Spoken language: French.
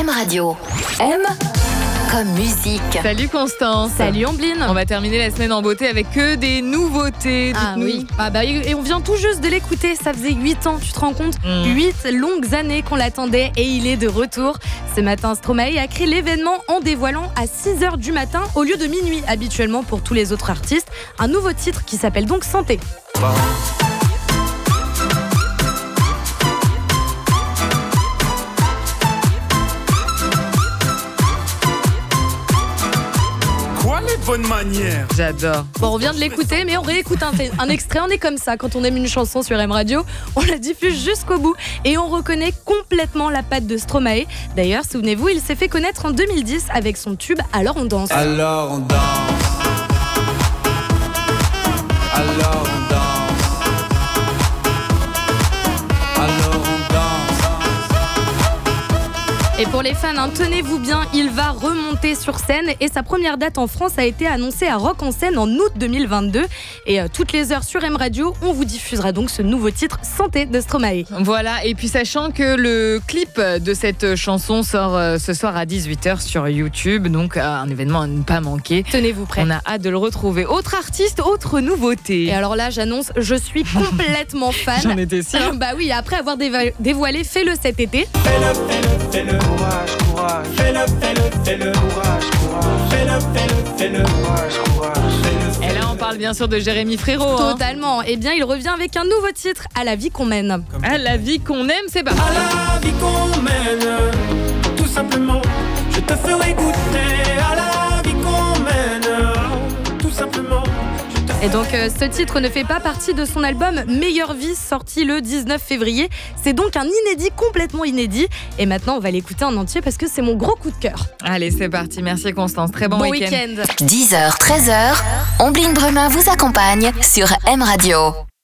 M Radio. M comme musique. Salut Constance. Salut Ambline. On va terminer la semaine en beauté avec que des nouveautés. Dites-nous. Oui. Et on vient tout juste de l'écouter. Ça faisait 8 ans, tu te rends compte 8 longues années qu'on l'attendait et il est de retour. Ce matin, Stromae a créé l'événement en dévoilant à 6h du matin au lieu de minuit habituellement pour tous les autres artistes. Un nouveau titre qui s'appelle donc Santé. Bonne manière. J'adore. Bon, on vient de l'écouter, mais on réécoute un extrait. On est comme ça, quand on aime une chanson sur M Radio, on la diffuse jusqu'au bout et on reconnaît complètement la patte de Stromae. D'ailleurs, souvenez-vous, il s'est fait connaître en 2010 avec son tube Alors on danse. Alors on danse. Alors on danse. Alors on danse. Et pour les fans, tenez-vous bien, il va remonter sur scène et sa première date en France a été annoncée à Rock en Seine en août 2022. Et toutes les heures sur M Radio, on vous diffusera donc ce nouveau titre Santé de Stromae. Voilà, et puis sachant que le clip de cette chanson sort ce soir à 18h sur YouTube, donc un événement à ne pas manquer. Tenez-vous prêts. On a hâte de le retrouver. Autre artiste, autre nouveauté. Et alors là, j'annonce, je suis complètement fan. J'en étais sûre. Bah oui, après avoir dévoilé Fais-le cet été. Fais-le, courage, courage. Fais-le, courage, courage. Fais-le, courage, courage. Et là, on parle bien sûr de Jérémy Frérot. Totalement. Eh bien, il revient avec un nouveau titre, À la vie qu'on mène. À la vie qu'on aime, c'est parti. À la vie qu'on mène, tout simplement, je te ferai goûter. À la vie qu'on mène, tout simplement. Et donc ce titre ne fait pas partie de son album Meilleure Vie sorti le 19 février. C'est donc un inédit, complètement inédit. Et maintenant on va l'écouter en entier parce que c'est mon gros coup de cœur. Allez, c'est parti. Merci Constance. Très bon week-end. 10h, 13h, Ambline Bremin vous accompagne sur M Radio.